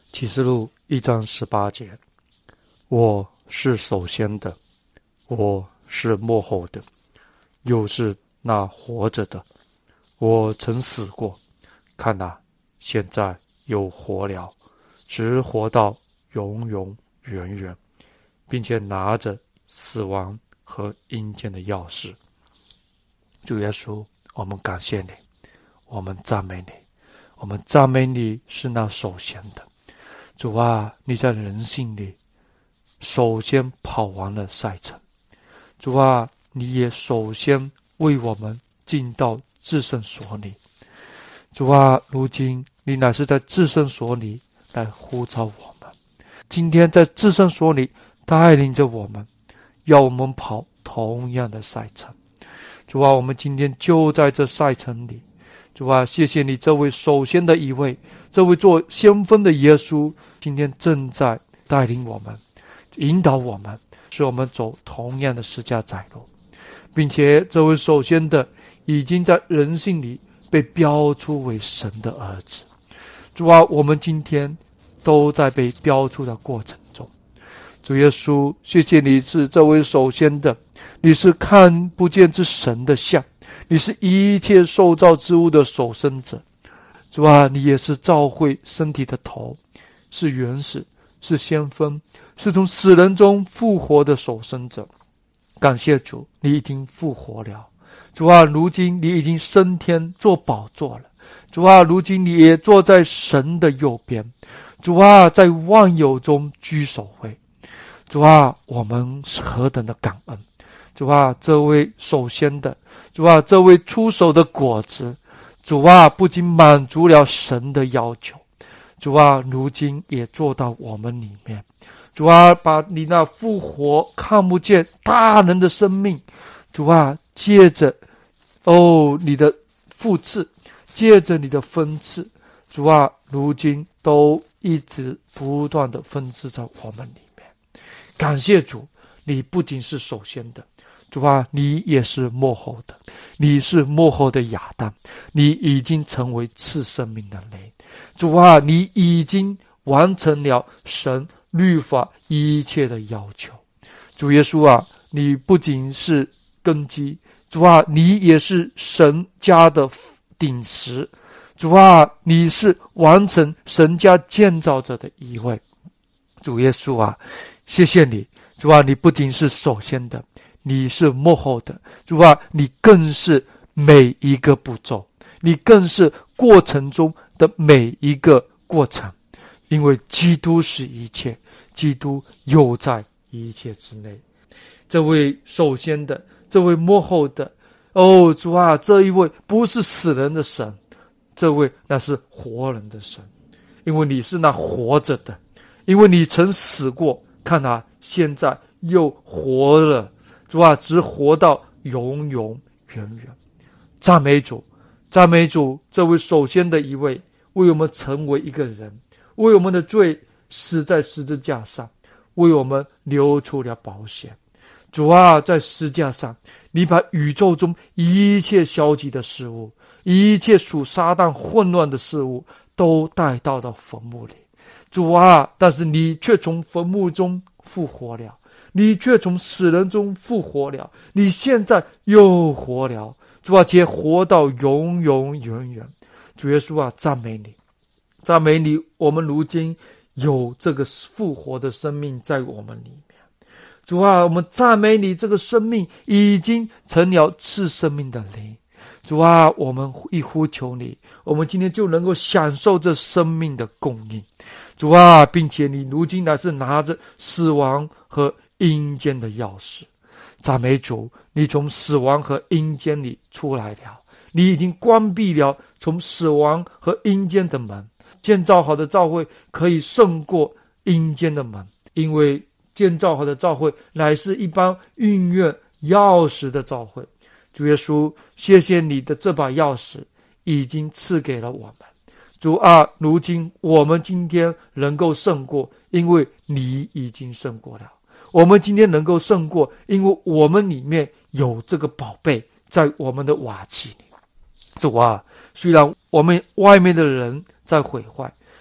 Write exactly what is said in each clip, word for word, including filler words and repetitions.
启示录一章十八节，我是首先的，我是末后的，又是那活着的。我曾死过，看啊，现在又活了，直活到永永远远，并且拿着死亡和阴间的钥匙。主耶稣，我们感谢你，我们赞美你，我们赞美你是那首先的。主啊，你在人性里首先跑完了赛程。主啊，你也首先为我们进到至圣所里。主啊，如今你乃是在至圣所里来呼召我们，今天在至圣所里带领着我们，要我们跑同样的赛程。主啊，我们今天就在这赛程里。主啊，谢谢你这位首先的一位，这位做先锋的耶稣，今天正在带领我们，引导我们，使我们走同样的十架窄路，并且这位首先的已经在人性里被标出为神的儿子。主啊，我们今天都在被标出的过程中。主耶稣，谢谢你是这位首先的，你是看不见之神的像，你是一切受造之物的首生者。主啊，你也是教会身体的头，是原始，是先锋，是从死人中复活的首生者。感谢主，你已经复活了。主啊，如今你已经升天做宝座了。主啊，如今你也坐在神的右边。主啊，在万有中居首位。主啊，我们是何等的感恩。主啊，这位首先的，主啊，这位出手的果子，主啊，不仅满足了神的要求，主啊，如今也做到我们里面。主啊，把你那复活看不见大能的生命，主啊，借着哦你的复赐，借着你的分赐，主啊，如今都一直不断的分赐在我们里面。感谢主，你不仅是首先的，主啊，你也是末后的，你是末后的亚当，你已经成为赐生命的雷。主啊，你已经完成了神律法一切的要求。主耶稣啊，你不仅是根基，主啊，你也是神家的顶石。主啊，你是完成神家建造者的一位。主耶稣啊，谢谢你。主啊，你不仅是首先的，你是末后的。主啊，你更是每一个步骤，你更是过程中的每一个过程。因为基督是一切，基督又在一切之内。这位首先的，这位末后的，哦，主啊，这一位不是死人的神，这位那是活人的神。因为你是那活着的，因为你曾死过，看啊，现在又活了。主啊，直活到永永远远。赞美主，赞美主，这位首先的一位，为我们成为一个人，为我们的罪死在十字架上，为我们流出了宝血。主啊，在十字架上，你把宇宙中一切消极的事物，一切属撒旦混乱的事物都带到了坟墓里。主啊，但是你却从坟墓中复活了，你却从死人中复活了，你现在又活了。主啊，且活到永永远远。主耶稣啊，赞美你，赞美你，我们如今有这个复活的生命在我们里面。主啊，我们赞美你，这个生命已经成了赐生命的灵。主啊，我们一呼求你，我们今天就能够享受这生命的供应。主啊，并且你如今乃是拿着死亡和阴间的钥匙。赞美主，你从死亡和阴间里出来了，你已经关闭了从死亡和阴间的门。建造好的教会可以胜过阴间的门，因为建造好的教会乃是一般运用钥匙的教会。主耶稣，谢谢你的这把钥匙已经赐给了我们。主啊，如今我们今天能够胜过，因为你已经胜过了。我们今天能够胜过，因为我们里面有这个宝贝在我们的瓦器里。主啊，虽然我们外面的人在毁坏，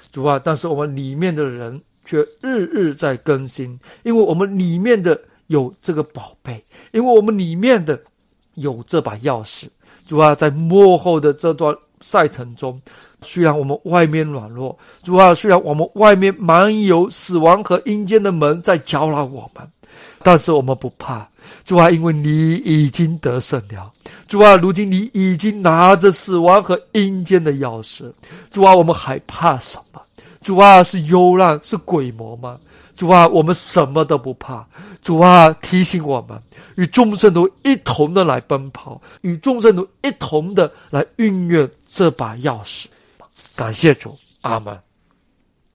主啊，但是我们里面的人却日日在更新，因为我们里面的有这个宝贝，因为我们里面的有这把钥匙。主啊，在末后的这段赛程中，虽然我们外面软弱，主啊，虽然我们外面满有死亡和阴间的门在搅扰我们，但是我们不怕。主啊，因为你已经得胜了。主啊，如今你已经拿着死亡和阴间的钥匙。主啊，我们还怕什么？主啊，是幽暗是鬼魔吗？主啊，我们什么都不怕。主啊，提醒我们与众圣徒一同的来奔跑，与众圣徒一同的来运用这把钥匙。感谢主，阿们。